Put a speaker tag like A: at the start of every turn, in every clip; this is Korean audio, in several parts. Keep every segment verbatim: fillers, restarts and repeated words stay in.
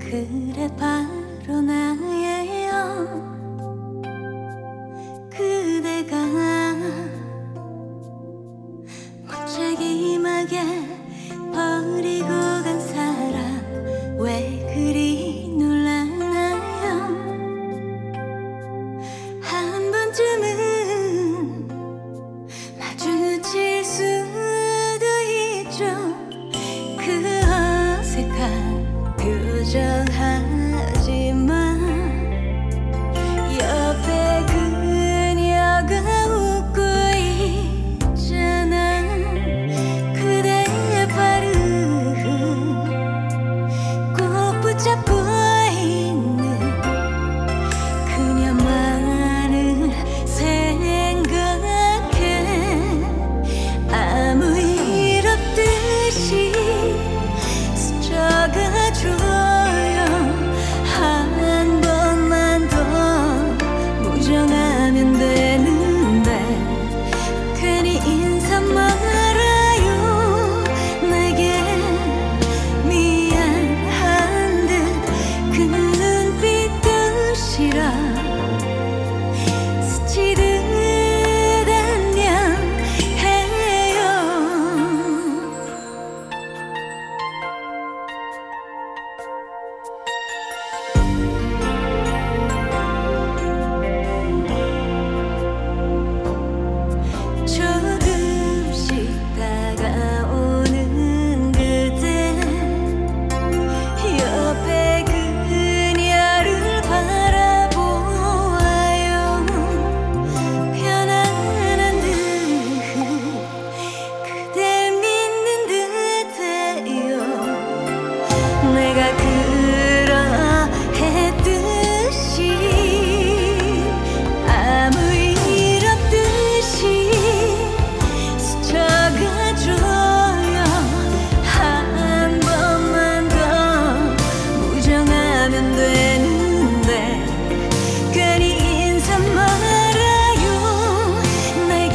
A: 그래 바로 나예요. 그대가 무책임하게 버리고 간 사람 왜 그리 놀라나요? 한 번쯤은 마주칠 수도 있죠. 그 어색한 표정 하지만 옆에 그녀가 웃고 있잖아. 그대의 발은 꼭 붙잡고 있는 그녀만을 생각해. 아무 일 없듯이 스쳐가줘요. 한 번만 더 무정하면 되는데 괜히 인사 말아요. 내게 미안한 듯 그 눈빛도 싫어. 스치듯 안녕해요. 조금씩 다가오는 그대 옆에 그녀를 바라보아요. 편안한 듯 그댈 믿는 듯해요. 내가 그러했듯이 아무 일 없듯이 스쳐가줘요. 한 번만 더 무정하면 되는데 괜히 인사 말아요. 내게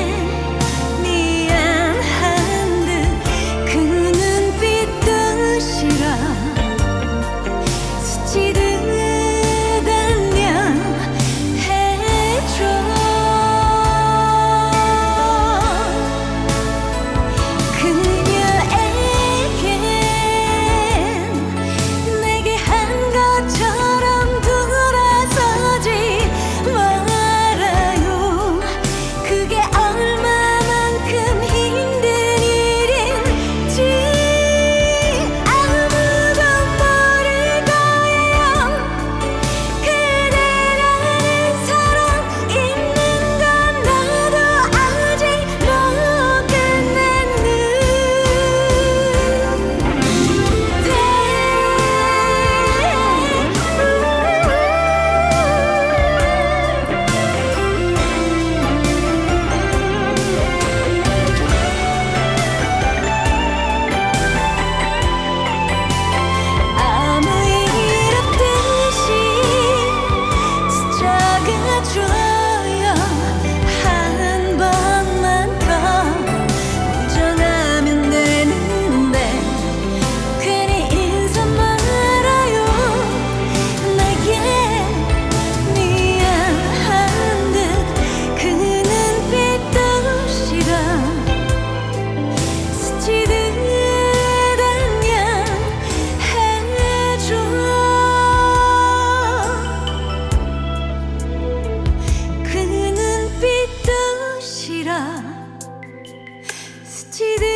A: 미안한 듯 그 눈빛도 싫어. 스치듯 안녕해줘. 그녀에겐 내게 한 것처럼 돌아서지 말아요. 그게 얼마만큼 힘든 일인지 아무도 모를 거예요. 그대라는 사람 있는 건 나도 아직 못 끝냈는데 아무 일 없듯이 스쳐가줘요. 한 번만 더 무정하면 되는데 괜히 인사 말아요. 내게 미안한 듯 그 눈빛도 싫어. 스치듯 안녕해줘. 그 눈빛도 싫어. 스치듯